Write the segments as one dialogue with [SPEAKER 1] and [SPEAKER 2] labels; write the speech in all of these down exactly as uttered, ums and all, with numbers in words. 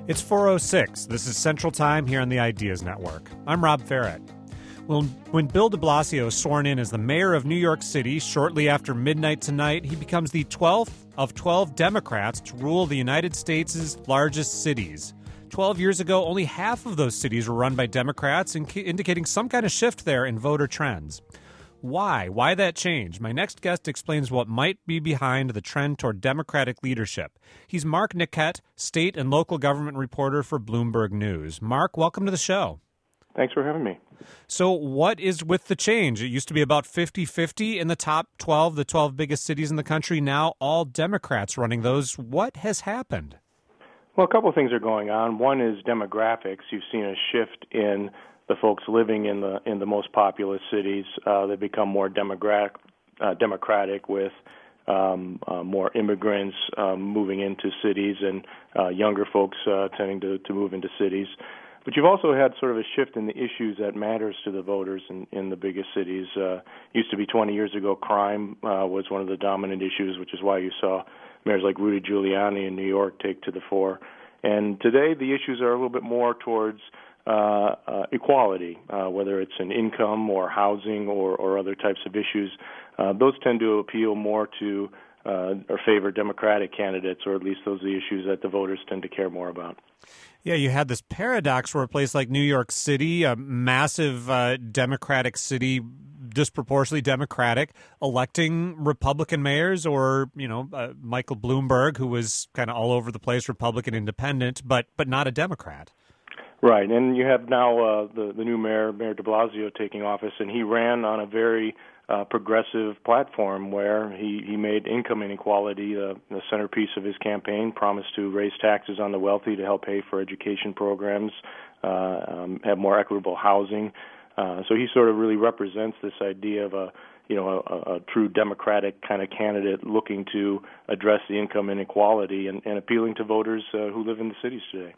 [SPEAKER 1] It's four oh six. This is Central Time here on the Ideas Network. I'm Rob Farrett. Well, when Bill de Blasio is sworn in as the mayor of New York City shortly after midnight tonight, he becomes the twelfth of twelve Democrats to rule the United States' largest cities. Twelve years ago, only half of those cities were run by Democrats, indicating some kind of shift there in voter trends. Why? Why that change? My next guest explains what might be behind the trend toward Democratic leadership. He's Mark Niket, state and local government reporter for Bloomberg News. Mark, welcome to the show.
[SPEAKER 2] Thanks for having me.
[SPEAKER 1] So what is with the change? It used to be about fifty-fifty in the top twelve, the twelve biggest cities in the country. Now all Democrats running those. What has happened?
[SPEAKER 2] Well, a couple of things are going on. One is demographics. You've seen a shift in the folks living in the in the most populous cities. Uh, they become more democratic, uh, democratic with um, uh, more immigrants um, moving into cities and uh, younger folks uh, tending to, to move into cities. But you've also had sort of a shift in the issues that matters to the voters in, in the biggest cities. Uh, used to be twenty years ago, crime uh, was one of the dominant issues, which is why you saw mayors like Rudy Giuliani in New York take to the fore. And today the issues are a little bit more towards Uh, uh, equality, uh, whether it's in income or housing or, or other types of issues. Uh, those tend to appeal more to uh, or favor Democratic candidates, or at least those are the issues that the voters tend to care more about.
[SPEAKER 1] Yeah, you had this paradox where a place like New York City, a massive uh, Democratic city, disproportionately Democratic, electing Republican mayors, or, you know, uh, Michael Bloomberg, who was kind of all over the place, Republican independent, but but not a Democrat.
[SPEAKER 2] Right, and you have now uh, the, the new mayor, Mayor de Blasio, taking office, and he ran on a very uh, progressive platform where he, he made income inequality uh, the centerpiece of his campaign, promised to raise taxes on the wealthy to help pay for education programs, uh, um, have more equitable housing. Uh, so he sort of really represents this idea of a you know, a, a true Democratic kind of candidate looking to address the income inequality and, and appealing to voters uh, who live in the cities today.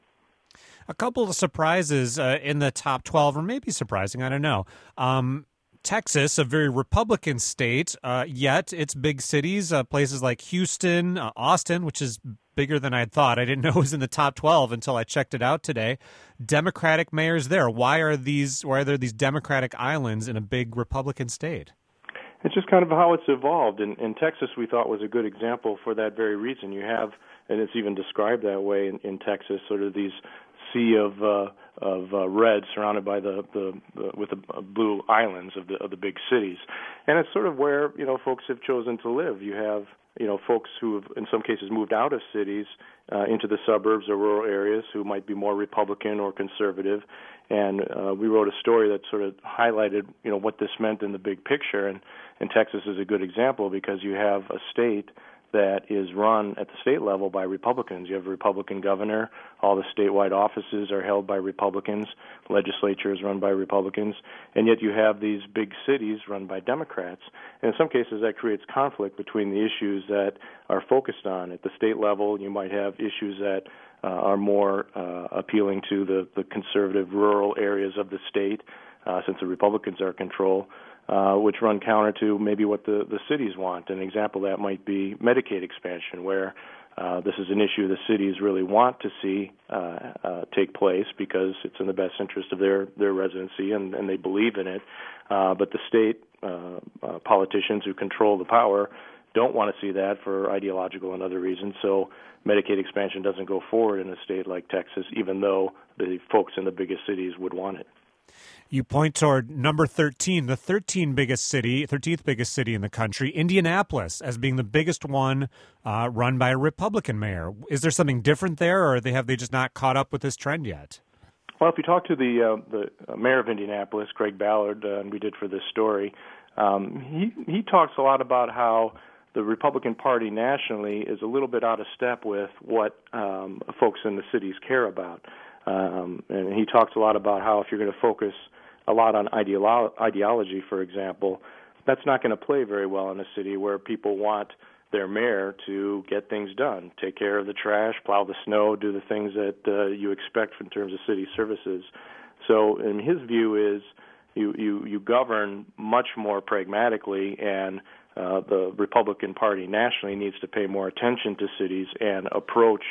[SPEAKER 1] A couple of surprises uh, in the top twelve, or maybe surprising, I don't know. Um, Texas, a very Republican state, uh, yet its big cities, uh, places like Houston, uh, Austin, which is bigger than I'd thought. I didn't know it was in the top twelve until I checked it out today. Democratic mayors there. Why are these? Why are there these Democratic islands in a big Republican state?
[SPEAKER 2] It's just kind of how it's evolved. In, in Texas, we thought was a good example for that very reason. You have, and it's even described that way in, in Texas, sort of these sea of uh, of uh, red surrounded by the, the, the with the blue islands of the of the big cities, and it's sort of where you know folks have chosen to live. You have you know folks who have in some cases moved out of cities uh, into the suburbs or rural areas who might be more Republican or conservative, and uh, we wrote a story that sort of highlighted you know what this meant in the big picture, and and Texas is a good example because you have a state that is run at the state level by Republicans. You have a Republican governor. All the statewide offices are held by Republicans. The legislature is run by Republicans. And yet you have these big cities run by Democrats. And in some cases, that creates conflict between the issues that are focused on. At the state level, you might have issues that uh, are more uh, appealing to the, the conservative rural areas of the state, uh, since the Republicans are in control. Uh, which run counter to maybe what the, the cities want. An example of that might be Medicaid expansion, where uh, this is an issue the cities really want to see uh, uh, take place because it's in the best interest of their, their residency and, and they believe in it. Uh, but the state uh, uh, politicians who control the power don't want to see that for ideological and other reasons. So Medicaid expansion doesn't go forward in a state like Texas, even though the folks in the biggest cities would want it.
[SPEAKER 1] You point toward number thirteen, the thirteenth biggest city, thirteenth biggest city in the country, Indianapolis, as being the biggest one uh, run by a Republican mayor. Is there something different there, or they have they just not caught up with this trend yet?
[SPEAKER 2] Well, if you talk to the uh, the mayor of Indianapolis, Greg Ballard, uh, and we did for this story, um, he he talks a lot about how the Republican Party nationally is a little bit out of step with what um, folks in the cities care about. Um, and he talks a lot about how if you're going to focus a lot on ideolo- ideology, for example, that's not going to play very well in a city where people want their mayor to get things done, take care of the trash, plow the snow, do the things that uh, you expect in terms of city services. So in his view is you, you, you govern much more pragmatically, and uh, the Republican Party nationally needs to pay more attention to cities and approach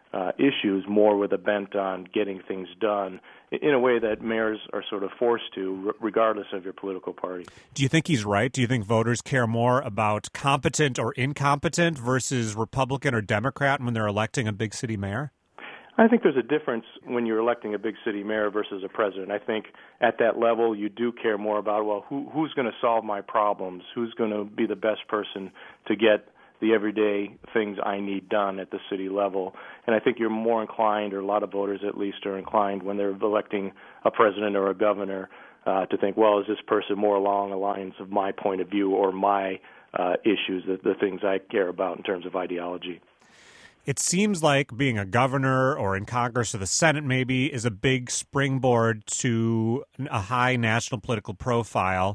[SPEAKER 2] uh, issues, more with a bent on getting things done in a way that mayors are sort of forced to, regardless of your political party.
[SPEAKER 1] Do you think he's right? Do you think voters care more about competent or incompetent versus Republican or Democrat when they're electing a big city mayor?
[SPEAKER 2] I think there's a difference when you're electing a big city mayor versus a president. I think at that level you do care more about, well, who, who's going to solve my problems? Who's going to be the best person to get the everyday things I need done at the city level? And I think you're more inclined, or a lot of voters at least are inclined, when they're electing a president or a governor, uh, to think, well, is this person more along the lines of my point of view or my uh, issues, the, the things I care about in terms of ideology?
[SPEAKER 1] It seems like being a governor or in Congress or the Senate maybe is a big springboard to a high national political profile.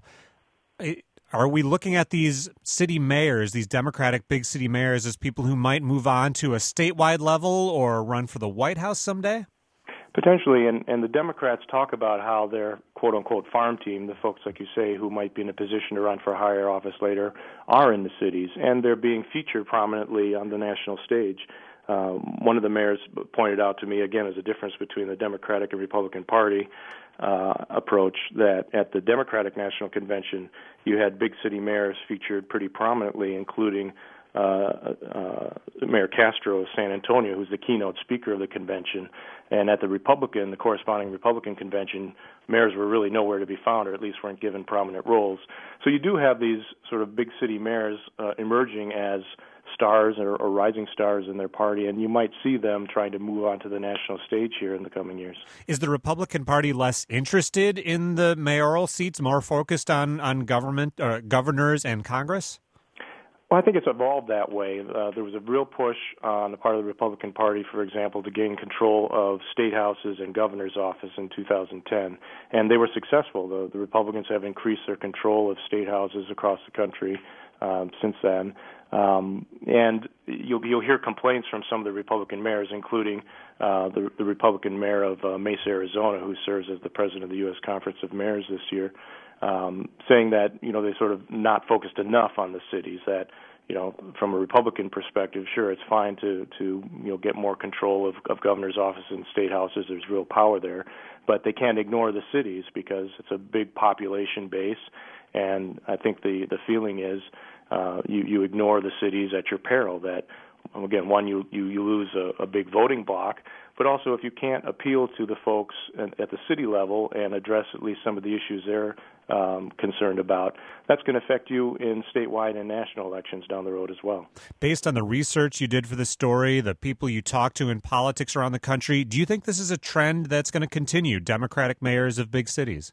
[SPEAKER 1] Are we looking at these city mayors, these Democratic big city mayors, as people who might move on to a statewide level or run for the White House someday?
[SPEAKER 2] Potentially, and, and the Democrats talk about how their quote-unquote farm team, the folks, like you say, who might be in a position to run for a higher office later, are in the cities, and they're being featured prominently on the national stage. Um, one of the mayors pointed out to me, again, as a difference between the Democratic and Republican Party uh, approach, that at the Democratic National Convention, you had big city mayors featured pretty prominently, including Uh, uh, Mayor Castro of San Antonio, who's the keynote speaker of the convention. And at the Republican, the corresponding Republican convention, mayors were really nowhere to be found, or at least weren't given prominent roles. So you do have these sort of big city mayors uh, emerging as stars or, or rising stars in their party, and you might see them trying to move on to the national stage here in the coming years.
[SPEAKER 1] Is the Republican Party less interested in the mayoral seats, more focused on, on government, uh, governors and Congress?
[SPEAKER 2] Well, I think it's evolved that way. Uh, there was a real push on the part of the Republican Party, for example, to gain control of state houses and governor's office in two thousand ten, and they were successful. The, the Republicans have increased their control of state houses across the country um, since then. Um, and you'll, you'll hear complaints from some of the Republican mayors, including uh, the, the Republican mayor of uh, Mesa, Arizona, who serves as the president of the U S Conference of Mayors this year, um, saying that, you know, they sort of not focused enough on the cities, that, you know, from a Republican perspective, sure, it's fine to, to you know, get more control of, of governor's offices and state houses. There's real power there. But they can't ignore the cities because it's a big population base. And I think the, the feeling is uh, you, you ignore the cities at your peril, that, again, one, you, you, you lose a, a big voting block, but also if you can't appeal to the folks at, at the city level and address at least some of the issues they're um, concerned about, that's going to affect you in statewide and national elections down the road as well.
[SPEAKER 1] Based on the research you did for the story, the people you talk to in politics around the country, do you think this is a trend that's going to continue, Democratic mayors of big cities?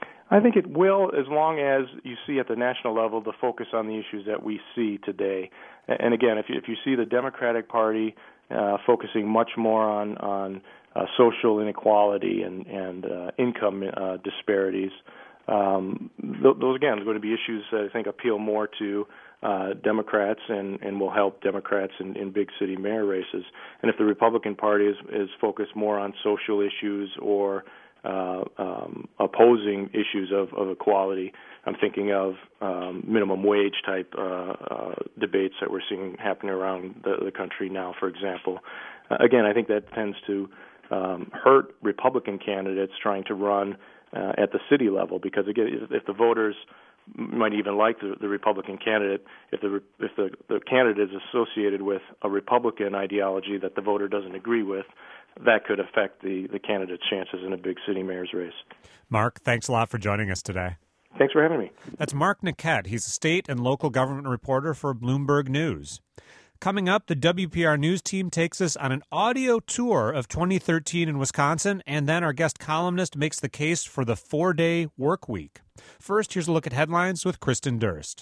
[SPEAKER 2] I think it will, as long as you see at the national level the focus on the issues that we see today. And again, if you, if you see the Democratic Party uh, focusing much more on, on uh, social inequality and, and uh, income uh, disparities, um, th- those, again, are going to be issues that I think appeal more to uh, Democrats and, and will help Democrats in, in big city mayor races. And if the Republican Party is, is focused more on social issues or Uh, um, opposing issues of, of equality. I'm thinking of um, minimum wage type uh, uh, debates that we're seeing happening around the, the country now, for example. Uh, again, I think that tends to um, hurt Republican candidates trying to run uh, at the city level, because again, if the voters might even like the, the Republican candidate, if the if the, the candidate is associated with a Republican ideology that the voter doesn't agree with, that could affect the, the candidate's chances in a big city mayor's race.
[SPEAKER 1] Mark, thanks a lot for joining us today.
[SPEAKER 2] Thanks for having me.
[SPEAKER 1] That's Mark Niquette. He's a state and local government reporter for Bloomberg News. Coming up, the W P R News team takes us on an audio tour of twenty thirteen in Wisconsin, and then our guest columnist makes the case for the four-day work week. First, here's a look at headlines with Kristen Durst.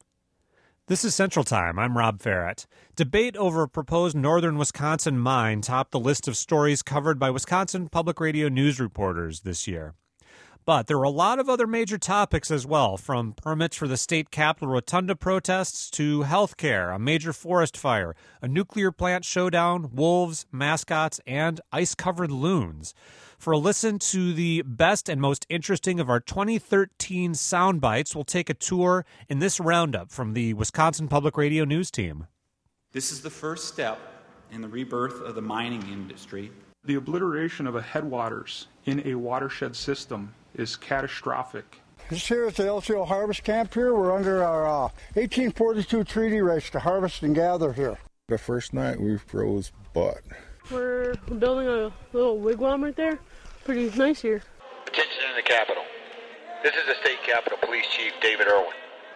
[SPEAKER 1] This is Central Time. I'm Rob Ferrett. Debate over a proposed northern Wisconsin mine topped the list of stories covered by Wisconsin Public Radio news reporters this year. But there were a lot of other major topics as well, from permits for the state capitol rotunda protests to health care, a major forest fire, a nuclear plant showdown, wolves, mascots, and ice-covered loons. For a listen to the best and most interesting of our twenty thirteen sound bites, we'll take a tour in this roundup from the Wisconsin Public Radio News team.
[SPEAKER 3] This is the first step and the rebirth of the mining industry.
[SPEAKER 4] The obliteration of a headwaters in a watershed system is catastrophic.
[SPEAKER 5] This here is the L C O Harvest Camp here. We're under our uh, eighteen forty-two treaty rights to harvest and gather here.
[SPEAKER 6] The first night we froze butt.
[SPEAKER 7] We're building a little wigwam right there. Pretty nice here.
[SPEAKER 8] Attention in the Capitol. This is the State Capitol Police Chief David Irwin.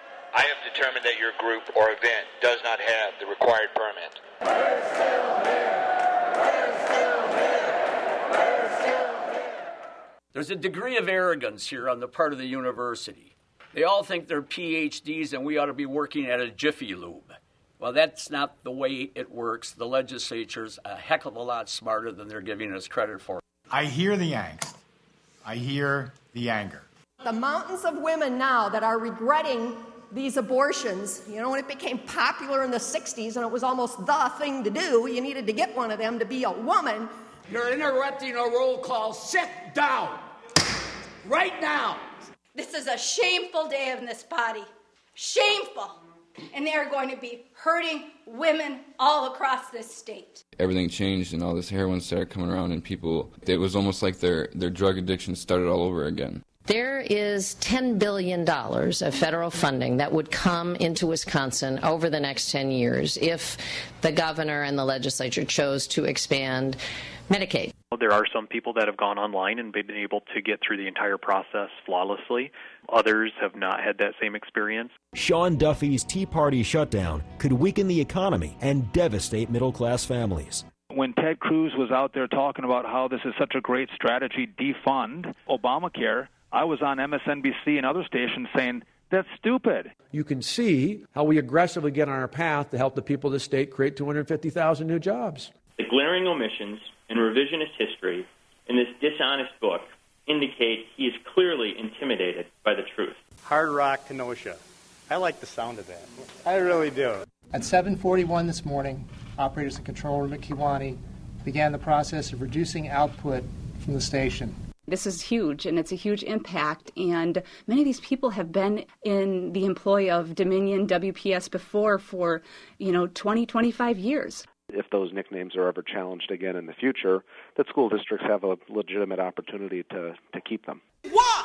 [SPEAKER 8] I have determined that your group or event does not have the required permit. We're still here. We're still here.
[SPEAKER 9] We're still here. There's a degree of arrogance here on the part of the university. They all think they're P H Ds and we ought to be working at a Jiffy Lube. Well, that's not the way it works. The legislature's a heck of a lot smarter than they're giving us credit for.
[SPEAKER 10] I hear the angst. I hear the anger.
[SPEAKER 11] The mountains of women now that are regretting these abortions, you know, when it became popular in the sixties and it was almost the thing to do, you needed to get one of them to be a woman.
[SPEAKER 12] You're interrupting a roll call. Sit down. Right now.
[SPEAKER 13] This is a shameful day in this body. Shameful. And they are going to be hurting women all across this state.
[SPEAKER 14] Everything changed and all this heroin started coming around and people, it was almost like their, their drug addiction started all over again.
[SPEAKER 15] There is ten billion dollars of federal funding that would come into Wisconsin over the next ten years if the governor and the legislature chose to expand Medicaid.
[SPEAKER 16] There are some people that have gone online and been able to get through the entire process flawlessly. Others have not had that same experience.
[SPEAKER 17] Sean Duffy's Tea Party shutdown could weaken the economy and devastate middle-class families.
[SPEAKER 18] When Ted Cruz was out there talking about how this is such a great strategy, defund Obamacare, I was on M S N B C and other stations saying, that's stupid.
[SPEAKER 19] You can see how we aggressively get on our path to help the people of the state create two hundred fifty thousand new jobs.
[SPEAKER 20] The glaring omissions and revisionist history in this dishonest book indicate he is clearly intimidated by the truth.
[SPEAKER 21] Hard Rock Kenosha. I like the sound of that. I really do.
[SPEAKER 22] At seven forty-one this morning, operators in control room at Kewanee began the process of reducing output from the station.
[SPEAKER 23] This is huge, and it's a huge impact, and many of these people have been in the employ of Dominion W P S before for, you know, twenty, twenty-five years.
[SPEAKER 24] If those nicknames are ever challenged again in the future, that school districts have a legitimate opportunity to, to keep them.
[SPEAKER 25] Why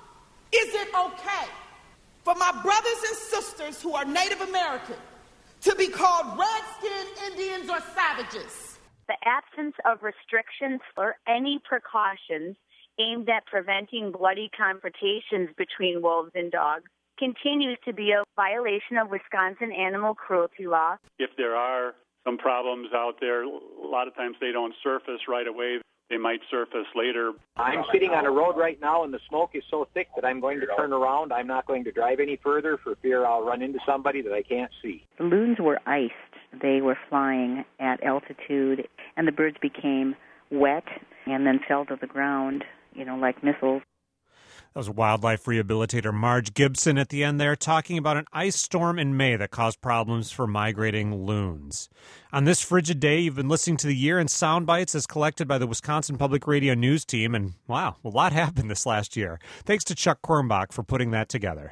[SPEAKER 25] is it okay for my brothers and sisters who are Native American to be called red-skinned Indians or savages?
[SPEAKER 26] The absence of restrictions or any precautions aimed at preventing bloody confrontations between wolves and dogs continues to be a violation of Wisconsin animal cruelty law.
[SPEAKER 27] If there are some problems out there, a lot of times they don't surface right away. They might surface later.
[SPEAKER 28] I'm sitting on a road right now, and the smoke is so thick that I'm going to turn around. I'm not going to drive any further for fear I'll run into somebody that I can't see.
[SPEAKER 29] The loons were iced. They were flying at altitude, and the birds became wet and then fell to the ground, you know, like missiles.
[SPEAKER 1] That was wildlife rehabilitator Marge Gibson at the end there, talking about an ice storm in May that caused problems for migrating loons. On this frigid day, you've been listening to The Year in Sound Bites as collected by the Wisconsin Public Radio News team, and wow, a lot happened this last year. Thanks to Chuck Kornbach for putting that together.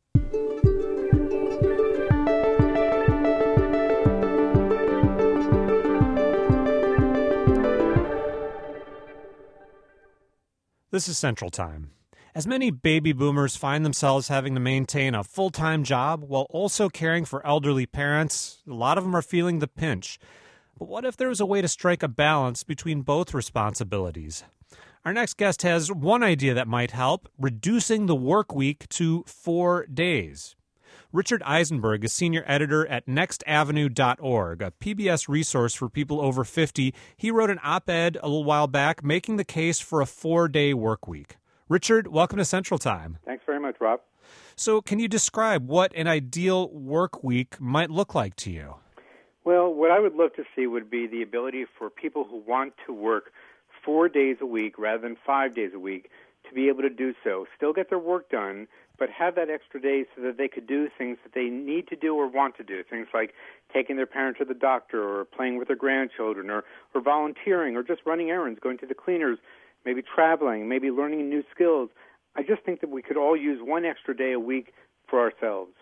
[SPEAKER 1] This is Central Time. As many baby boomers find themselves having to maintain a full-time job while also caring for elderly parents, a lot of them are feeling the pinch. But what if there was a way to strike a balance between both responsibilities? Our next guest has one idea that might help, reducing the work week to four days. Richard Eisenberg is senior editor at next avenue dot org, a P B S resource for people over fifty. He wrote an op-ed a little while back making the case for a four-day work week. Richard, welcome to Central Time.
[SPEAKER 30] Thanks very much, Rob.
[SPEAKER 1] So can you describe what an ideal work week might look like to you?
[SPEAKER 30] Well, what I would love to see would be the ability for people who want to work four days a week rather than five days a week to be able to do so, still get their work done, but have that extra day so that they could do things that they need to do or want to do, things like taking their parent to the doctor or playing with their grandchildren or, or volunteering or just running errands, going to the cleaners, maybe traveling, maybe learning new skills. I just think that we could all use one extra day a week for ourselves.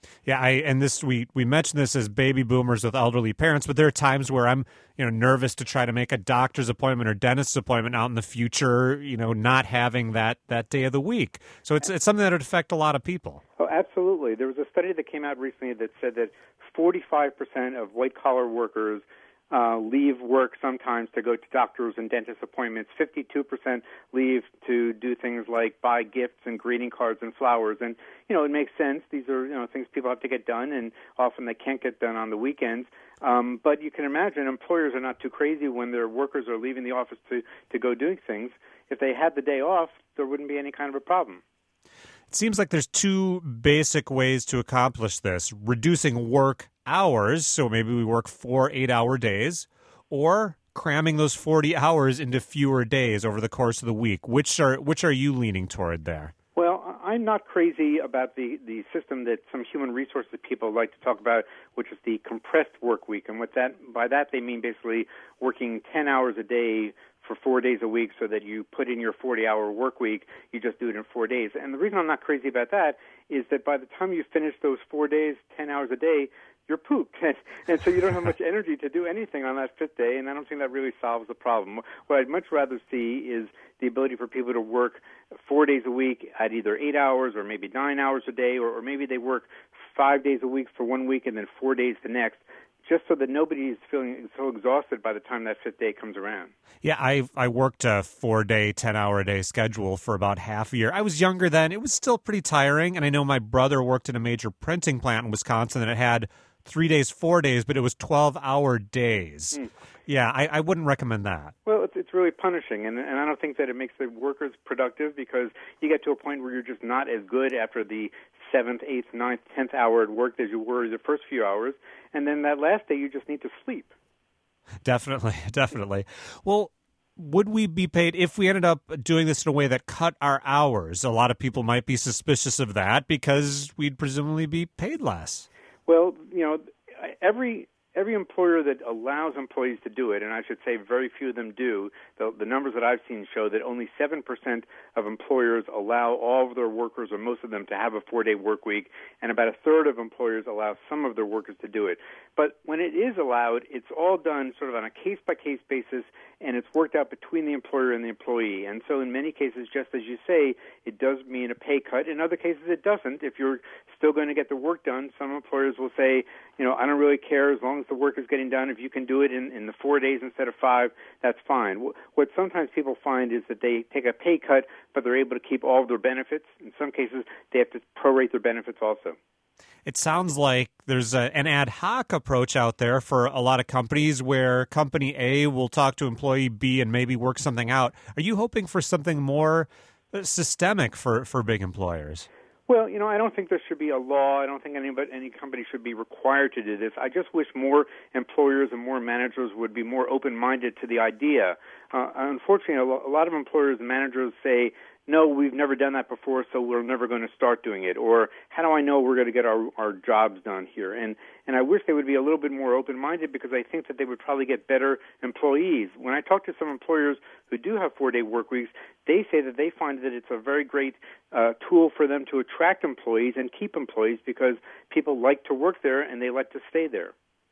[SPEAKER 1] Yeah, I and this we we mentioned this as baby boomers with elderly parents, but there are times where I'm you know nervous to try to make a doctor's appointment or dentist's appointment out in the future. You know, not having that that day of the week, so it's it's something that would affect a lot of people.
[SPEAKER 30] Oh, absolutely. There was a study that came out recently that said that forty-five percent of white collar workers Uh, leave work sometimes to go to doctors and dentist appointments. fifty-two percent leave to do things like buy gifts and greeting cards and flowers. And, you know, it makes sense. These are, you know, things people have to get done, and often they can't get done on the weekends. Um, but you can imagine employers are not too crazy when their workers are leaving the office to, to go doing things. If they had the day off, there wouldn't be any kind of a problem.
[SPEAKER 1] It seems like there's two basic ways to accomplish this: reducing work hours, so maybe we work four eight-hour days, or cramming those forty hours into fewer days over the course of the week. Which are which are you leaning toward there?
[SPEAKER 30] Well, I'm not crazy about the, the system that some human resources people like to talk about, which is the compressed work week. And what that by that they mean basically working ten hours a day for four days a week, so that you put in your forty-hour work week, you just do it in four days. And the reason I'm not crazy about that is that by the time you finish those four days, ten hours a day, you're pooped. And so you don't have much energy to do anything on that fifth day, and I don't think that really solves the problem. What I'd much rather see is the ability for people to work four days a week at either eight hours or maybe nine hours a day, or, or maybe they work five days a week for one week and then four days the next, just so that nobody is feeling so exhausted by the time that fifth day comes around.
[SPEAKER 1] Yeah, I I worked a four-day, ten-hour-a-day schedule for about half a year. I was younger then. It was still pretty tiring, and I know my brother worked in a major printing plant in Wisconsin, and it had three days, four days, but it was twelve-hour days. Mm. Yeah, I, I wouldn't recommend that.
[SPEAKER 30] Well, it's, it's really punishing, and, and I don't think that it makes the workers productive, because you get to a point where you're just not as good after the seventh, eighth, ninth, tenth hour at work as you were the first few hours, and then that last day you just need to sleep.
[SPEAKER 1] Definitely, definitely. Well, would we be paid if we ended up doing this in a way that cut our hours? A lot of people might be suspicious of that because we'd presumably be paid less.
[SPEAKER 30] Well, you know, every every employer that allows employees to do it, and I should say very few of them do, the, the numbers that I've seen show that only seven percent of employers allow all of their workers, or most of them, to have a four-day work week, and about a third of employers allow some of their workers to do it. But when it is allowed, it's all done sort of on a case-by-case basis, and it's worked out between the employer and the employee. And so in many cases, just as you say, it does mean a pay cut. In other cases, it doesn't. If you're still going to get the work done, some employers will say, you know, I don't really care as long as the work is getting done. If you can do it in, in the four days instead of five, that's fine. What sometimes people find is that they take a pay cut, but they're able to keep all of their benefits. In some cases, they have to prorate their benefits also.
[SPEAKER 1] It sounds like there's a, an ad hoc approach out there for a lot of companies where company A will talk to employee B and maybe work something out. Are you hoping for something more systemic for, for big employers?
[SPEAKER 30] Well, you know, I don't think there should be a law. I don't think anybody, any company should be required to do this. I just wish more employers and more managers would be more open-minded to the idea. Uh, unfortunately, a lot of employers and managers say, no, we've never done that before, so we're never going to start doing it. Or, how do I know we're going to get our, our jobs done here? And and I wish they would be a little bit more open-minded, because I think that they would probably get better employees. When I talk to some employers who do have four-day work weeks, they say that they find that it's a very great uh, tool for them to attract employees and keep employees, because people like to work there and they like to stay there.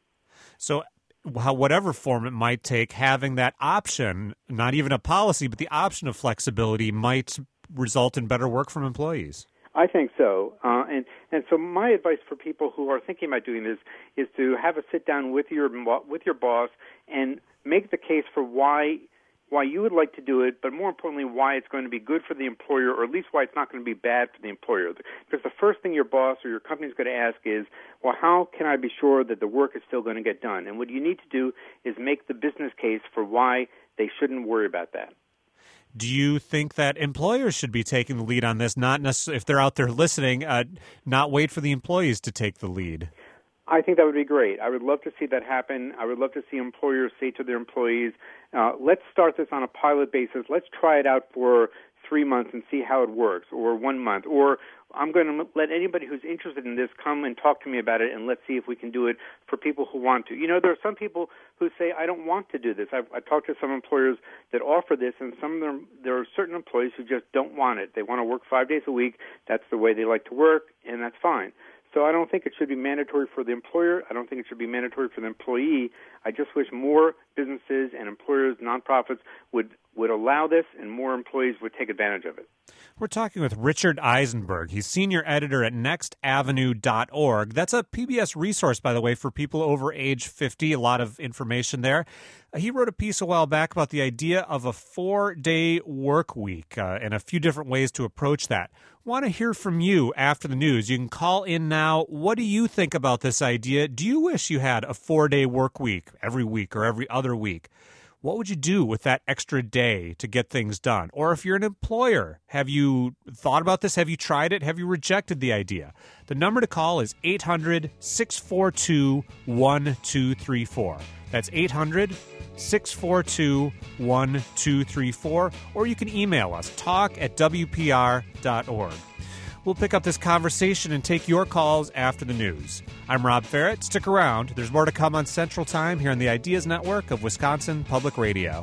[SPEAKER 1] So how, whatever form it might take, having that option, not even a policy, but the option of flexibility might result in better work from employees.
[SPEAKER 30] I think so. Uh, and, and so my advice for people who are thinking about doing this is to have a sit-down with your with your boss and make the case for why why you would like to do it, but more importantly, why it's going to be good for the employer, or at least why it's not going to be bad for the employer. Because the first thing your boss or your company is going to ask is, well, how can I be sure that the work is still going to get done? And what you need to do is make the business case for why they shouldn't worry about that.
[SPEAKER 1] Do you think that employers should be taking the lead on this, not necessarily, if they're out there listening, uh, not wait for the employees to take the lead?
[SPEAKER 30] I think that would be great. I would love to see that happen. I would love to see employers say to their employees, uh, let's start this on a pilot basis. Let's try it out for three months and see how it works, or one month. Or I'm going to let anybody who's interested in this come and talk to me about it, and let's see if we can do it for people who want to. You know, there are some people who say, I don't want to do this. I've, I've talked to some employers that offer this, and some of them, there are certain employees who just don't want it. They want to work five days a week. That's the way they like to work, and that's fine. So I don't think it should be mandatory for the employer. I don't think it should be mandatory for the employee. I just wish more businesses and employers, nonprofits, would, would allow this and more employees would take advantage of it.
[SPEAKER 1] We're talking with Richard Eisenberg. He's senior editor at next avenue dot org. That's a P B S resource, by the way, for people over age fifty. A lot of information there. He wrote a piece a while back about the idea of a four-day work week uh, and a few different ways to approach that. Want to hear from you after the news. You can call in now. What do you think about this idea? Do you wish you had a four-day work week every week or every other week? What would you do with that extra day to get things done? Or if you're an employer, have you thought about this? Have you tried it? Have you rejected the idea? The number to call is eight hundred, six four two, one two three four. That's eight hundred, six four two, one two three four. Or you can email us, talk at w p r dot org. We'll pick up this conversation and take your calls after the news. I'm Rob Ferrett. Stick around. There's more to come on Central Time here on the Ideas Network of Wisconsin Public Radio.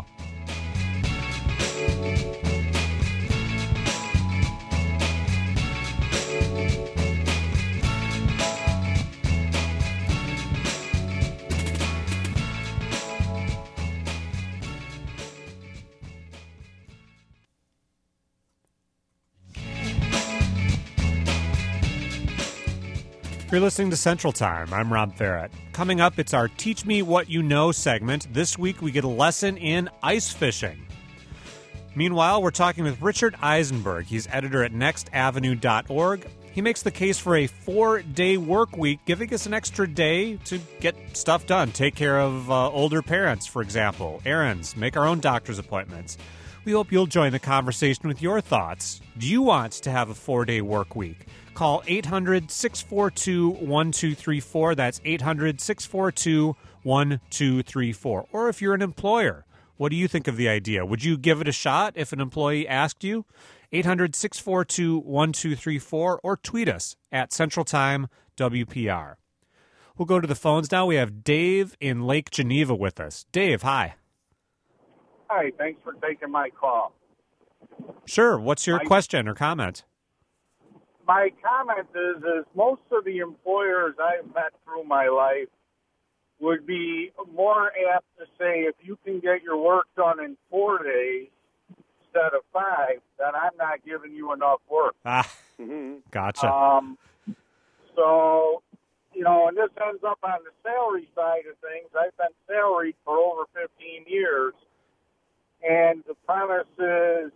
[SPEAKER 1] You're listening to Central Time. I'm Rob Ferrett. Coming up, it's our Teach Me What You Know segment. This week, we get a lesson in ice fishing. Meanwhile, we're talking with Richard Eisenberg. He's editor at next avenue dot org. He makes the case for a four-day work week, giving us an extra day to get stuff done. Take care of uh, older parents, for example, errands, make our own doctor's appointments. We hope you'll join the conversation with your thoughts. Do you want to have a four-day work week? Call eight hundred, six four two, one two three four. That's eight hundred, six four two, one two three four. Or if you're an employer, what do you think of the idea? Would you give it a shot if an employee asked you? eight hundred, six four two, one two three four. Or tweet us at Central Time W P R. We'll go to the phones now. We have Dave in Lake Geneva with us. Dave, hi.
[SPEAKER 2] Hi, thanks for taking my call.
[SPEAKER 1] Sure. What's your
[SPEAKER 2] my,
[SPEAKER 1] question or comment?
[SPEAKER 2] My comment is, is most of the employers I've met through my life would be more apt to say, if you can get your work done in four days instead of five, then I'm not giving you enough work.
[SPEAKER 1] Ah, gotcha.
[SPEAKER 2] Um, so, you know, and this ends up on the salary side of things. I've been salaried for over fifteen years, and the premise is,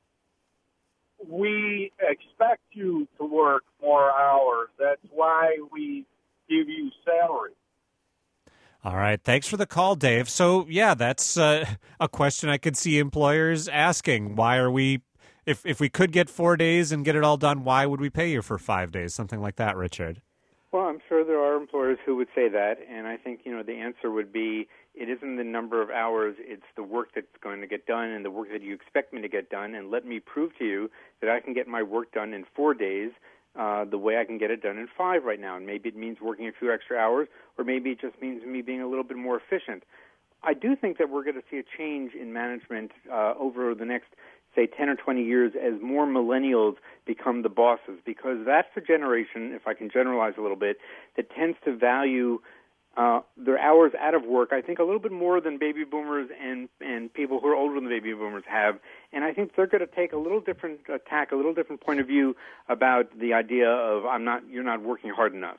[SPEAKER 2] we expect you to work more hours. That's why we give you salary.
[SPEAKER 1] All right. Thanks for the call, Dave. So, yeah, that's uh, a question I could see employers asking. Why are we, if, if we could get four days and get it all done, why would we pay you for five days? Something like that, Richard.
[SPEAKER 30] Well, I'm sure there are employers who would say that, and I think, you know, the answer would be, it isn't the number of hours, it's the work that's going to get done and the work that you expect me to get done, and let me prove to you that I can get my work done in four days uh, the way I can get it done in five right now. And maybe it means working a few extra hours, or maybe it just means me being a little bit more efficient. I do think that we're going to see a change in management uh, over the next, say, ten or twenty years as more millennials become the bosses, because that's the generation, if I can generalize a little bit, that tends to value uh, their hours out of work, I think, a little bit more than baby boomers and, and people who are older than baby boomers have. And I think they're going to take a little different attack, a little different point of view about the idea of I'm not, you're not working hard enough.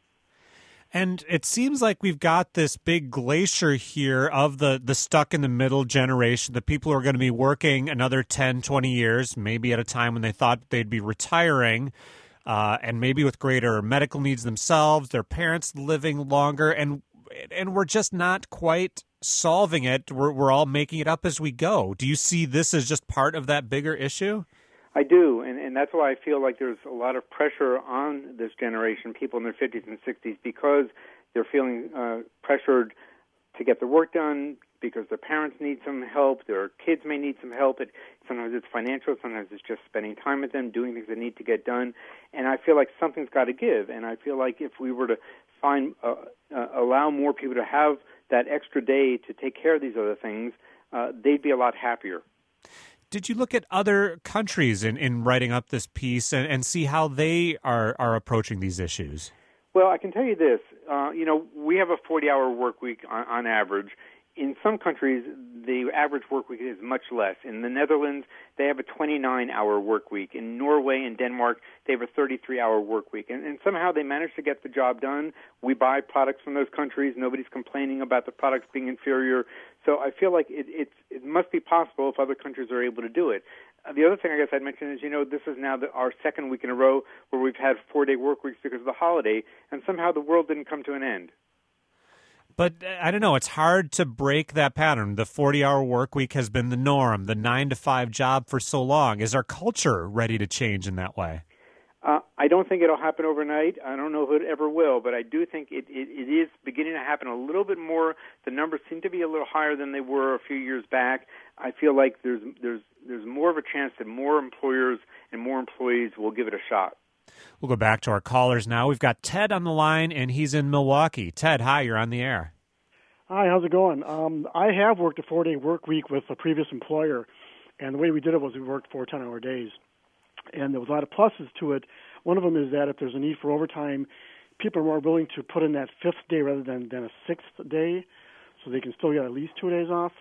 [SPEAKER 1] And it seems like we've got this big glacier here of the, the stuck-in-the-middle generation, the people who are going to be working another ten, twenty years, maybe at a time when they thought they'd be retiring, uh, and maybe with greater medical needs themselves, their parents living longer, and and we're just not quite solving it. We're, we're all making it up as we go. Do you see this as just part of that bigger issue?
[SPEAKER 30] I do, and, and that's why I feel like there's a lot of pressure on this generation, people in their fifties and sixties, because they're feeling uh, pressured to get their work done, because their parents need some help, their kids may need some help. It, sometimes it's financial, sometimes it's just spending time with them, doing things that need to get done. And I feel like something's got to give, and I feel like if we were to find uh, uh, allow more people to have that extra day to take care of these other things, uh, they'd be a lot happier.
[SPEAKER 1] Did you look at other countries in, in writing up this piece and, and see how they are, are approaching these issues?
[SPEAKER 30] Well, I can tell you this. Uh, you know, we have a forty-hour work week on, on average. In some countries, the average work week is much less. In the Netherlands, they have a twenty-nine hour work week. In Norway and Denmark, they have a thirty-three hour work week. And, and somehow they manage to get the job done. We buy products from those countries. Nobody's complaining about the products being inferior. So I feel like it, it, it must be possible if other countries are able to do it. Uh, the other thing I guess I'd mention is, you know, this is now the, our second week in a row where we've had four-day work weeks because of the holiday, and somehow the world didn't come to an end.
[SPEAKER 1] But I don't know, it's hard to break that pattern. The forty-hour work week has been the norm, the nine to five job for so long. Is our culture ready to change in that way?
[SPEAKER 30] Uh, I don't think it'll happen overnight. I don't know if it ever will, but I do think it, it, it is beginning to happen a little bit more. The numbers seem to be a little higher than they were a few years back. I feel like there's there's there's more of a chance that more employers and more employees will give it a shot.
[SPEAKER 1] We'll go back to our callers now. We've got Ted on the line, and he's in Milwaukee. Ted, hi, you're on the air.
[SPEAKER 3] Hi, how's it going? Um, I have worked a four-day work week with a previous employer, and the way we did it was we worked four ten-hour days. And there was a lot of pluses to it. One of them is that if there's a need for overtime, people are more willing to put in that fifth day rather than, than a sixth day, so they can still get at least two days off.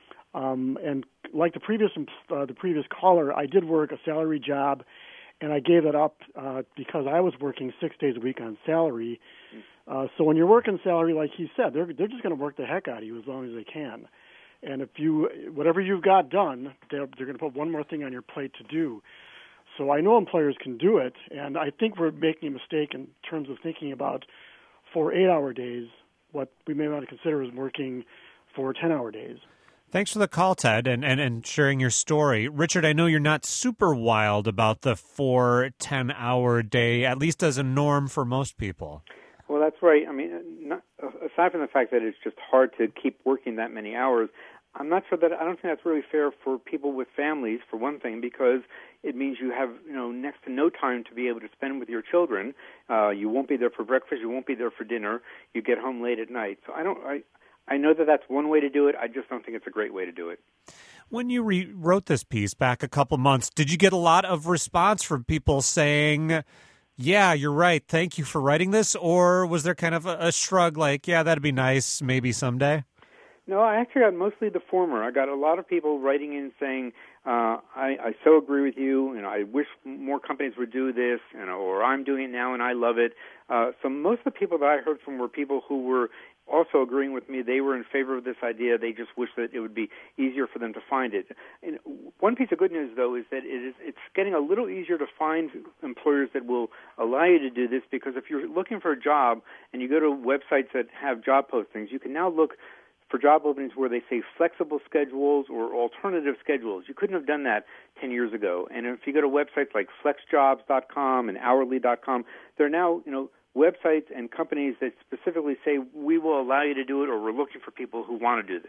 [SPEAKER 3] Um, and like the previous uh, the previous caller, I did work a salary job, and I gave it up uh, because I was working six days a week on salary. Uh, so when you're working salary, like he said, they're they're just going to work the heck out of you as long as they can. And if you whatever you've got done, they're they're going to put one more thing on your plate to do. So I know employers can do it, and I think we're making a mistake in terms of thinking about for eight-hour days. What we may want to consider is working for ten-hour days.
[SPEAKER 1] Thanks for the call, Ted, and, and, and sharing your story. Richard, I know you're not super wild about the four ten-hour day, at least as a norm for most people.
[SPEAKER 30] Well, that's right. I mean, not, aside from the fact that it's just hard to keep working that many hours, I'm not sure that I don't think that's really fair for people with families, for one thing, because it means you have, you know, next to no time to be able to spend with your children. Uh, you won't be there for breakfast. You won't be there for dinner. You get home late at night. So I don't. I, I know that that's one way to do it. I just don't think it's a great way to do it.
[SPEAKER 1] When you re- wrote this piece back a couple months, did you get a lot of response from people saying, yeah, you're right, thank you for writing this? Or was there kind of a, a shrug like, yeah, that'd be nice, maybe someday?
[SPEAKER 30] No, I actually got mostly the former. I got a lot of people writing in saying, uh, I, I so agree with you, and I wish more companies would do this, you know, or I'm doing it now and I love it. Uh, so most of the people that I heard from were people who were also agreeing with me. They were in favor of this idea. They just wish that it would be easier for them to find it. And one piece of good news, though, is that it is, it's getting a little easier to find employers that will allow you to do this, because if you're looking for a job and you go to websites that have job postings, you can now look for job openings where they say flexible schedules or alternative schedules. You couldn't have done that ten years ago. And if you go to websites like flex jobs dot com and hourly dot com, there are now, you know, websites and companies that specifically say, we will allow you to do it, or we're looking for people who want to do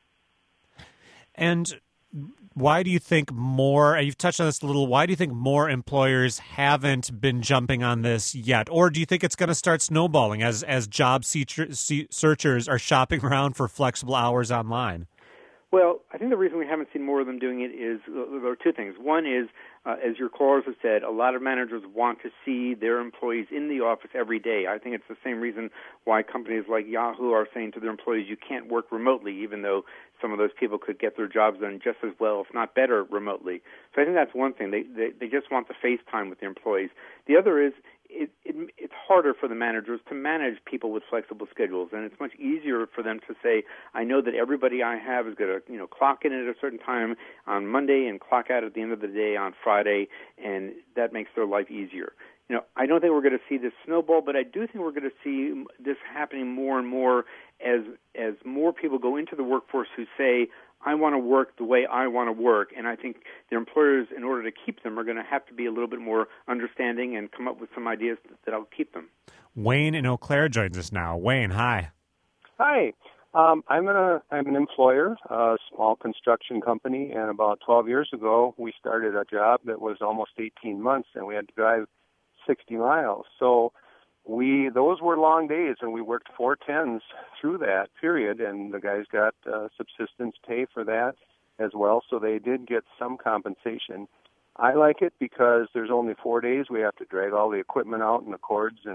[SPEAKER 30] this.
[SPEAKER 1] And why do you think more, you've touched on this a little, why do you think more employers haven't been jumping on this yet? Or do you think it's going to start snowballing as, as job searchers are shopping around for flexible hours online?
[SPEAKER 30] Well, I think the reason we haven't seen more of them doing it is there are two things. One is, uh, as your callers have said, a lot of managers want to see their employees in the office every day. I think it's the same reason why companies like Yahoo are saying to their employees, you can't work remotely, even though some of those people could get their jobs done just as well, if not better, remotely. So I think that's one thing. They they, they just want the face time with their employees. The other is, It, it, it's harder for the managers to manage people with flexible schedules, and it's much easier for them to say, I know that everybody I have is going to, you know, clock in at a certain time on Monday and clock out at the end of the day on Friday, and that makes their life easier. You know, I don't think we're going to see this snowball, but I do think we're going to see this happening more and more as as more people go into the workforce who say, I want to work the way I want to work, and I think their employers, in order to keep them, are going to have to be a little bit more understanding and come up with some ideas that will keep them.
[SPEAKER 1] Wayne in Eau Claire joins us now. Wayne, hi.
[SPEAKER 4] Hi. Um, I'm, a, I'm an employer, a small construction company, and about twelve years ago, we started a job that was almost eighteen months, and we had to drive sixty miles. So we those were long days, and we worked four tens through that period, and the guys got uh, subsistence pay for that as well, so they did get some compensation. I like it because there's only four days. We have to drag all the equipment out and the cords and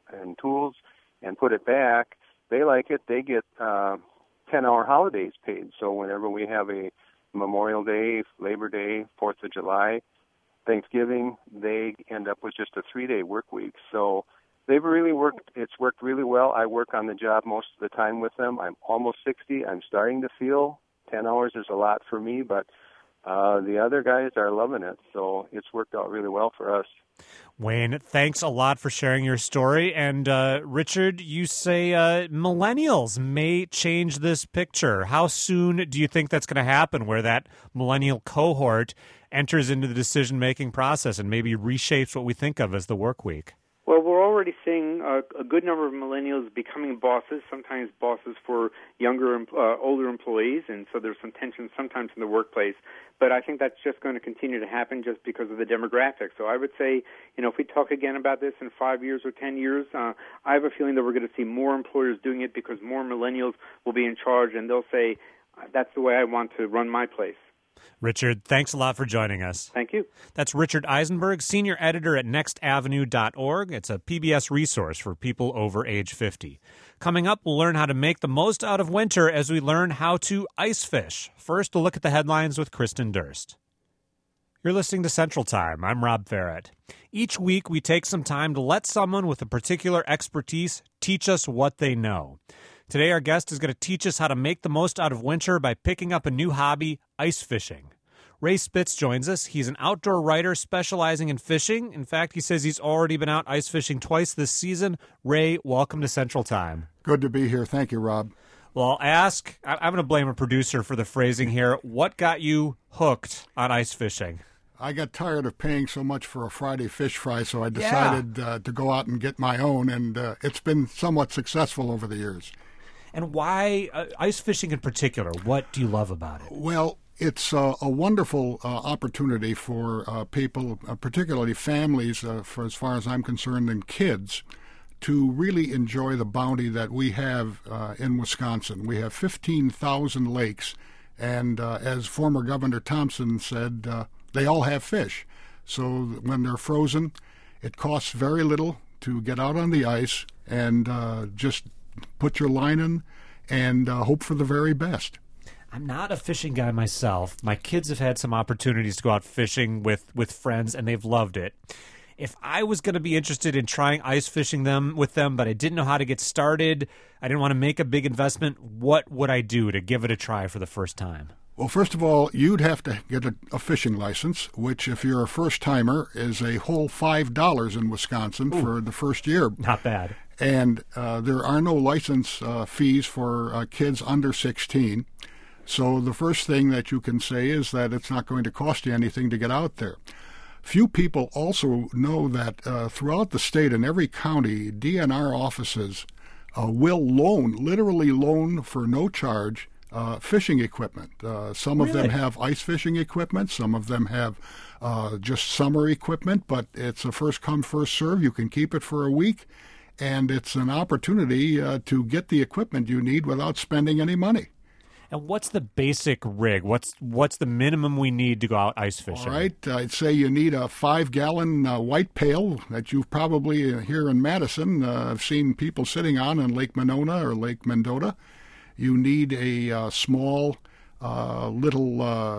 [SPEAKER 4] and tools and put it back, they like it. They get uh, ten-hour holidays paid. So whenever we have a Memorial Day, Labor Day, Fourth of July, Thanksgiving, they end up with just a three-day work week. So they've really worked. It's worked really well. I work on the job most of the time with them. I'm almost sixty. I'm starting to feel ten hours is a lot for me, but uh, the other guys are loving it. So it's worked out really well for us.
[SPEAKER 1] Wayne, thanks a lot for sharing your story. And uh, Richard, you say uh, millennials may change this picture. How soon do you think that's going to happen, where that millennial cohort enters into the decision-making process and maybe reshapes what we think of as the work week?
[SPEAKER 30] Well, we're already seeing a, a good number of millennials becoming bosses, sometimes bosses for younger, uh, older employees, and so there's some tension sometimes in the workplace. But I think that's just going to continue to happen just because of the demographics. So I would say, you know, if we talk again about this in five years or ten years, uh, I have a feeling that we're going to see more employers doing it because more millennials will be in charge, and they'll say, that's the way I want to run my place.
[SPEAKER 1] Richard, thanks a lot for joining us.
[SPEAKER 30] Thank you.
[SPEAKER 1] That's Richard Eisenberg, senior editor at next avenue dot org. It's a P B S resource for people over age fifty. Coming up, we'll learn how to make the most out of winter as we learn how to ice fish. First, a look at the headlines with Kristen Durst. You're listening to Central Time. I'm Rob Ferrett. Each week, we take some time to let someone with a particular expertise teach us what they know. Today, our guest is going to teach us how to make the most out of winter by picking up a new hobby, ice fishing. Ray Spitz joins us. He's an outdoor writer specializing in fishing. In fact, he says he's already been out ice fishing twice this season. Ray, welcome to Central Time.
[SPEAKER 5] Good to be here. Thank you, Rob.
[SPEAKER 1] Well, I'll ask, I'm going to blame a producer for the phrasing here. What got you hooked on ice fishing?
[SPEAKER 5] I got tired of paying so much for a Friday fish fry, so I decided yeah. uh, to go out and get my own, and uh, it's been somewhat successful over the years.
[SPEAKER 1] And why uh, ice fishing in particular? What do you love about it?
[SPEAKER 5] Well, it's uh, a wonderful uh, opportunity for uh, people, uh, particularly families, uh, for as far as I'm concerned, and kids, to really enjoy the bounty that we have uh, in Wisconsin. We have fifteen thousand lakes, and uh, as former Governor Thompson said, uh, they all have fish. So when they're frozen, it costs very little to get out on the ice and uh, just put your line in and uh, hope for the very best.
[SPEAKER 1] I'm not a fishing guy myself. My kids have had some opportunities to go out fishing with, with friends, and they've loved it. If I was going to be interested in trying ice fishing them with them, but I didn't know how to get started, I didn't want to make a big investment, what would I do to give it a try for the first time?
[SPEAKER 5] Well, first of all, you'd have to get a, a fishing license, which, if you're a first-timer, is a whole five dollars in Wisconsin Ooh, for the first year.
[SPEAKER 1] Not bad.
[SPEAKER 5] And uh, there are no license uh, fees for uh, kids under sixteen. So the first thing that you can say is that it's not going to cost you anything to get out there. Few people also know that uh, throughout the state in every county, D N R offices uh, will loan, literally loan for no charge, uh, fishing equipment. Uh, some really? of them have ice fishing equipment. Some of them have uh, just summer equipment, but it's a first-come, first-serve. You can keep it for a week. And it's an opportunity uh, to get the equipment you need without spending any money.
[SPEAKER 1] And what's the basic rig? What's what's the minimum we need to go out ice fishing?
[SPEAKER 5] All right. I'd say you need a five-gallon uh, white pail that you've probably uh, here in Madison uh, have seen people sitting on in Lake Monona or Lake Mendota. You need a uh, small uh, little uh,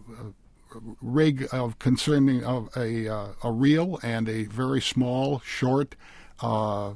[SPEAKER 5] uh, rig of concerning of a uh, a reel and a very small, short, Uh,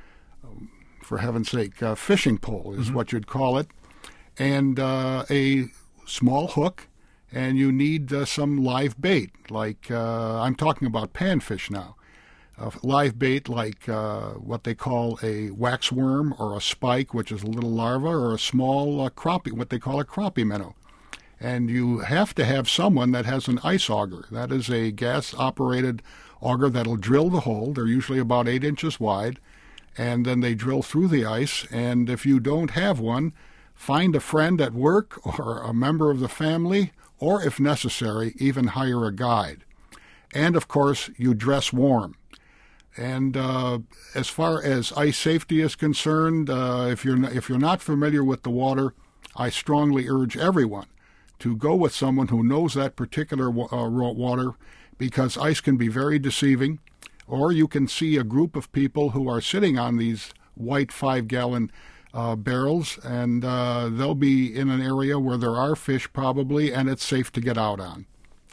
[SPEAKER 5] for heaven's sake, uh, fishing pole is mm-hmm. what you'd call it, and uh, a small hook, and you need uh, some live bait, like uh, I'm talking about panfish now. Uh, live bait like uh, what they call a waxworm or a spike, which is a little larva, or a small uh, crappie, what they call a crappie minnow. And you have to have someone that has an ice auger. That is a gas-operated auger that'll drill the hole. They're usually about eight inches wide, and then they drill through the ice. And if you don't have one, find a friend at work or a member of the family, or if necessary, even hire a guide. And, of course, you dress warm. And uh, as far as ice safety is concerned, uh, if you're not, if you're not familiar with the water, I strongly urge everyone to go with someone who knows that particular uh, water, because ice can be very deceiving. Or you can see a group of people who are sitting on these white five-gallon uh, barrels, and uh, they'll be in an area where there are fish probably, and it's safe to get out on.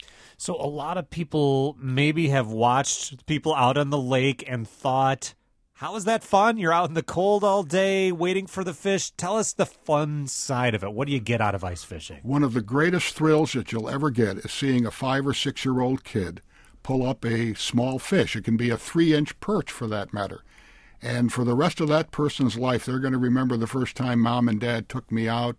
[SPEAKER 1] So a lot of people maybe have watched people out on the lake and thought, how is that fun? You're out in the cold all day waiting for the fish. Tell us the fun side of it. What do you get out of ice fishing?
[SPEAKER 5] One of the greatest thrills that you'll ever get is seeing a five or six-year-old kid pull up a small fish. It can be a three-inch perch for that matter. And for the rest of that person's life, they're going to remember the first time Mom and Dad took me out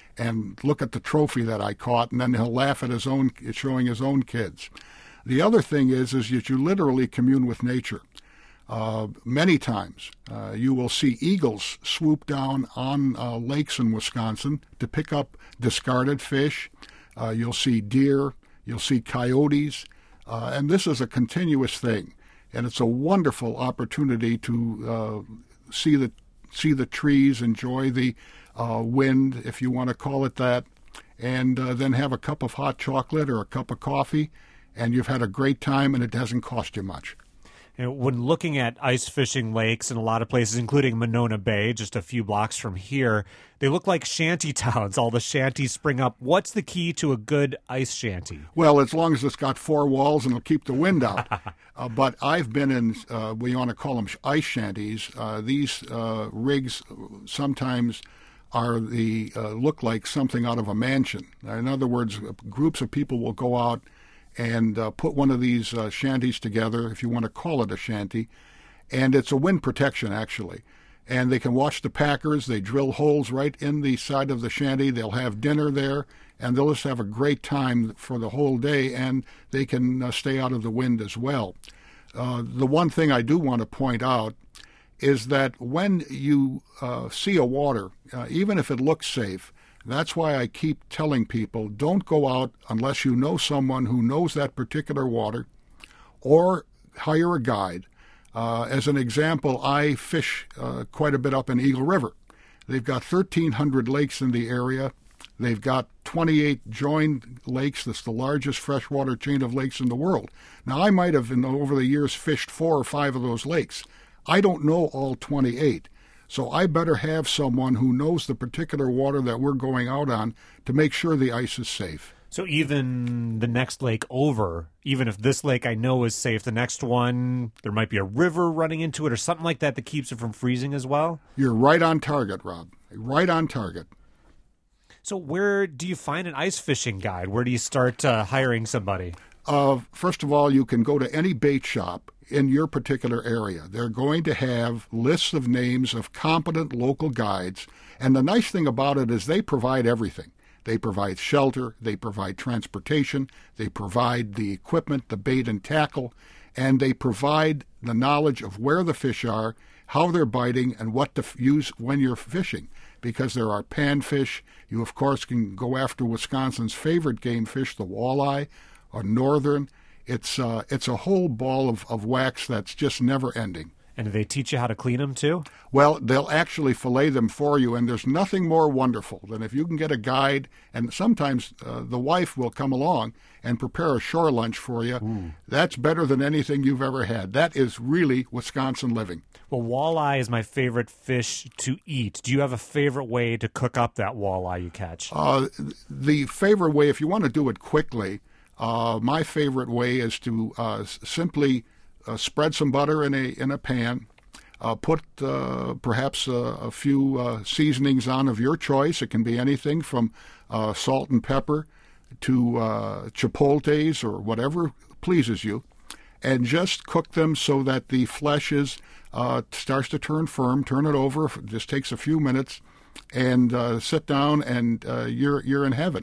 [SPEAKER 5] and look at the trophy that I caught, and then he'll laugh at his own, showing his own kids. The other thing is, is that you literally commune with nature. Uh, many times uh, you will see eagles swoop down on uh, lakes in Wisconsin to pick up discarded fish. Uh, you'll see deer, you'll see coyotes, uh, and this is a continuous thing. And it's a wonderful opportunity to uh, see the see the trees, enjoy the uh, wind, if you want to call it that, and uh, then have a cup of hot chocolate or a cup of coffee, and you've had a great time, and it doesn't cost you much.
[SPEAKER 1] You know, when looking at ice fishing lakes in a lot of places, including Monona Bay, just a few blocks from here, they look like shanty towns. All the shanties spring up. What's the key to a good ice shanty?
[SPEAKER 5] Well, as long as it's got four walls and it'll keep the wind out. uh, but I've been in, uh, we want to call them ice shanties. Uh, these uh, rigs sometimes are the uh, look like something out of a mansion. In other words, groups of people will go out and uh, put one of these uh, shanties together, if you want to call it a shanty, and it's a wind protection, actually. And they can watch the packers. They drill holes right in the side of the shanty. They'll have dinner there, and they'll just have a great time for the whole day, and they can uh, stay out of the wind as well. Uh, the one thing I do want to point out is that when you uh, see a water, uh, even if it looks safe, that's why I keep telling people, don't go out unless you know someone who knows that particular water, or hire a guide. Uh, as an example, I fish uh, quite a bit up in Eagle River. They've got thirteen hundred lakes in the area. They've got twenty-eight joined lakes. That's the largest freshwater chain of lakes in the world. Now, I might have, in, over the years, fished four or five of those lakes. I don't know all twenty-eight. So I better have someone who knows the particular water that we're going out on to make sure the ice is safe.
[SPEAKER 1] So even the next lake over, even if this lake I know is safe, the next one, there might be a river running into it or something like that that keeps it from freezing as well?
[SPEAKER 5] You're right on target, Rob. Right on target.
[SPEAKER 1] So where do you find an ice fishing guide? Where do you start uh, hiring somebody?
[SPEAKER 5] Uh, first of all, you can go to any bait shop in your particular area. They're going to have lists of names of competent local guides, and the nice thing about it is they provide everything. They provide shelter, they provide transportation, they provide the equipment, the bait and tackle, and they provide the knowledge of where the fish are, how they're biting, and what to use when you're fishing. Because there are panfish, you of course can go after Wisconsin's favorite game fish, the walleye, or northern. It's uh, it's a whole ball of, of wax that's just never ending.
[SPEAKER 1] And do they teach you how to clean them too?
[SPEAKER 5] Well, they'll actually fillet them for you, and there's nothing more wonderful than if you can get a guide, and sometimes uh, the wife will come along and prepare a shore lunch for you. Ooh. That's better than anything you've ever had. That is really Wisconsin living.
[SPEAKER 1] Well, walleye is my favorite fish to eat. Do you have a favorite way to cook up that walleye you catch?
[SPEAKER 5] Uh, the favorite way, if you want to do it quickly, Uh, my favorite way is to uh, simply uh, spread some butter in a in a pan, uh, put uh, perhaps a, a few uh, seasonings on of your choice. It can be anything from uh, salt and pepper to uh, chipotles or whatever pleases you, and just cook them so that the flesh is uh, starts to turn firm. Turn it over. It just takes a few minutes. And uh, sit down, and uh, you're you're in heaven.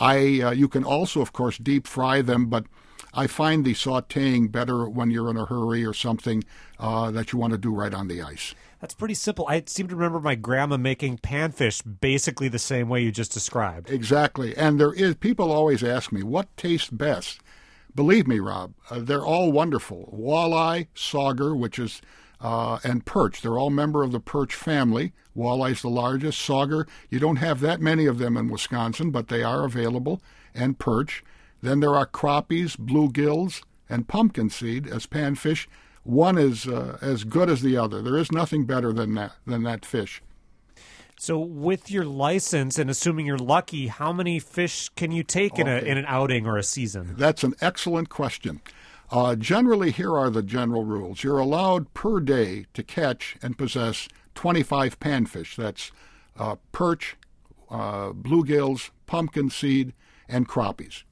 [SPEAKER 5] I uh, you can also, of course, deep fry them, but I find the sautéing better when you're in a hurry or something uh, that you want to do right on the ice.
[SPEAKER 1] That's pretty simple. I seem to remember my grandma making panfish basically the same way you just described.
[SPEAKER 5] Exactly, and there is people always ask me what tastes best. Believe me, Rob, uh, they're all wonderful. Walleye, sauger, which is Uh, and perch. They're all member of the perch family. Walleye's the largest. Sauger, you don't have that many of them in Wisconsin, but they are available. And perch. Then there are crappies, bluegills, and pumpkin seed as panfish. one is uh, as good as the other. There is nothing better than that than that fish.
[SPEAKER 1] So with your license, and assuming you're lucky, how many fish can you take okay. in a in an outing or a season?
[SPEAKER 5] That's an excellent question. Uh, generally, here are the general rules. You're allowed per day to catch and possess twenty-five panfish. That's uh, perch, uh, bluegills, pumpkin seed, and crappies.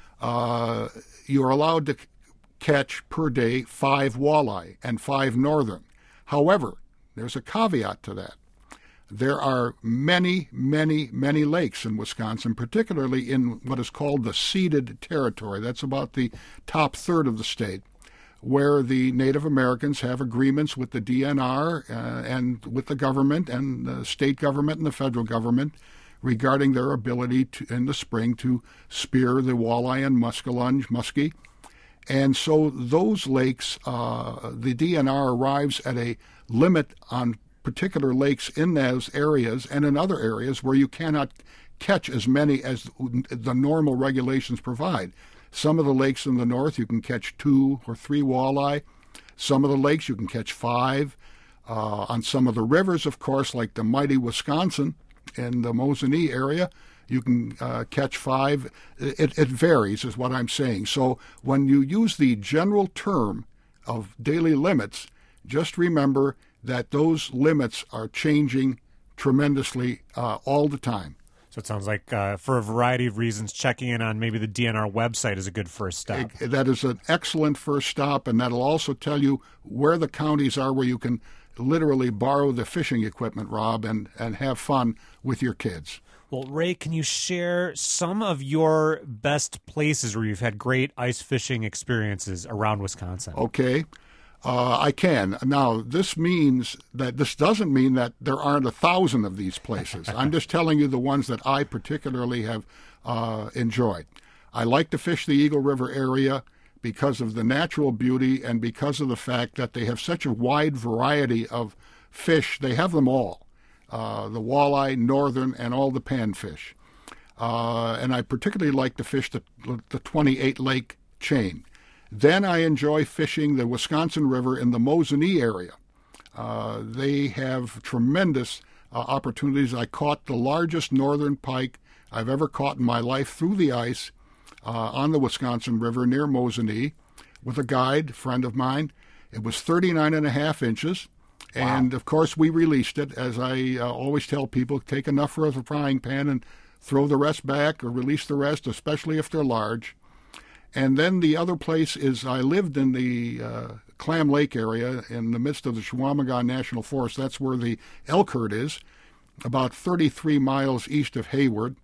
[SPEAKER 5] Uh, you're allowed to catch per day five walleye and five northern. However, there's a caveat to that. There are many, many, many lakes in Wisconsin, particularly in what is called the ceded territory. That's about the top third of the state, where the Native Americans have agreements with the D N R uh, and with the government and the state government and the federal government regarding their ability to, in the spring to spear the walleye and muskellunge, muskie. And so those lakes, uh, the D N R arrives at a limit on particular lakes in those areas and in other areas where you cannot catch as many as the normal regulations provide. Some of the lakes in the north you can catch two or three walleye. Some of the lakes you can catch five. Uh, on some of the rivers, of course, like the mighty Wisconsin in the Mosinee area, you can uh, catch five. It, it varies, is what I'm saying. So when you use the general term of daily limits, just remember that those limits are changing tremendously uh, all the time.
[SPEAKER 1] So it sounds like, uh, for a variety of reasons, checking in on maybe the D N R website is a good first stop.
[SPEAKER 5] It, that is an excellent first stop, and that'll also tell you where the counties are where you can literally borrow the fishing equipment, Rob, and, and have fun with your kids.
[SPEAKER 1] Well, Ray, can you share some of your best places where you've had great ice fishing experiences around Wisconsin?
[SPEAKER 5] Okay. Uh, I can. Now, this means that this doesn't mean that there aren't a thousand of these places. I'm just telling you the ones that I particularly have uh, enjoyed. I like to fish the Eagle River area because of the natural beauty and because of the fact that they have such a wide variety of fish. They have them all, uh, the walleye, northern, and all the panfish. Uh, and I particularly like to fish the, the twenty-eight lake chain. Then I enjoy fishing the Wisconsin River in the Mosinee area. Uh, they have tremendous uh, opportunities. I caught the largest northern pike I've ever caught in my life through the ice uh, on the Wisconsin River near Mosinee with a guide, friend of mine. It was thirty-nine and a half inches. Wow. And, of course, we released it. As I uh, always tell people, take enough for a frying pan and throw the rest back or release the rest, especially if they're large. And then the other place is I lived in the uh, Clam Lake area in the midst of the Chequamegon National Forest. That's where the elk herd is, about thirty-three miles east of Hayward.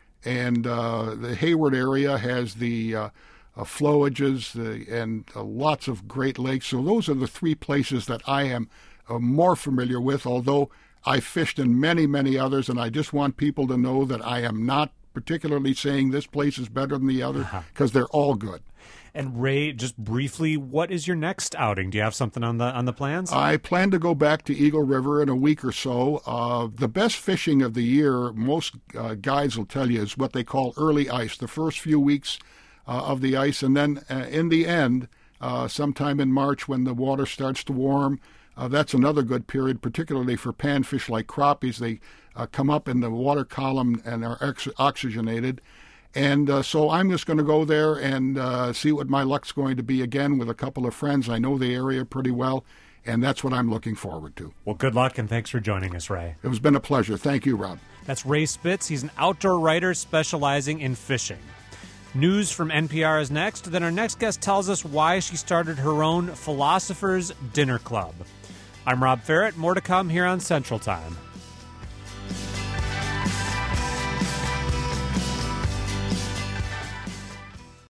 [SPEAKER 5] And uh, the Hayward area has the uh, uh, flowages uh, and uh, lots of great lakes. So those are the three places that I am uh, more familiar with, although I fished in many, many others. And I just want people to know that I am not particularly saying this place is better than the other, because uh-huh. they're all good.
[SPEAKER 1] And Ray, just briefly, what is your next outing? Do you have something on the on the plans?
[SPEAKER 5] I plan to go back to Eagle River in a week or so. Uh, the best fishing of the year, most uh, guides will tell you, is what they call early ice, the first few weeks uh, of the ice. And then uh, in the end, uh, sometime in March when the water starts to warm, uh, that's another good period, particularly for panfish like crappies. They uh, come up in the water column and are ex- oxygenated. And uh, so I'm just going to go there and uh, see what my luck's going to be again with a couple of friends. I know the area pretty well, and that's what I'm looking forward to.
[SPEAKER 1] Well, good luck, and thanks for joining us, Ray.
[SPEAKER 5] It has been a pleasure. Thank you, Rob.
[SPEAKER 1] That's Ray Spitz. He's an outdoor writer specializing in fishing. News from N P R is next. Then our next guest tells us why she started her own Philosopher's Dinner Club. I'm Rob Ferrett. More to come here on Central Time.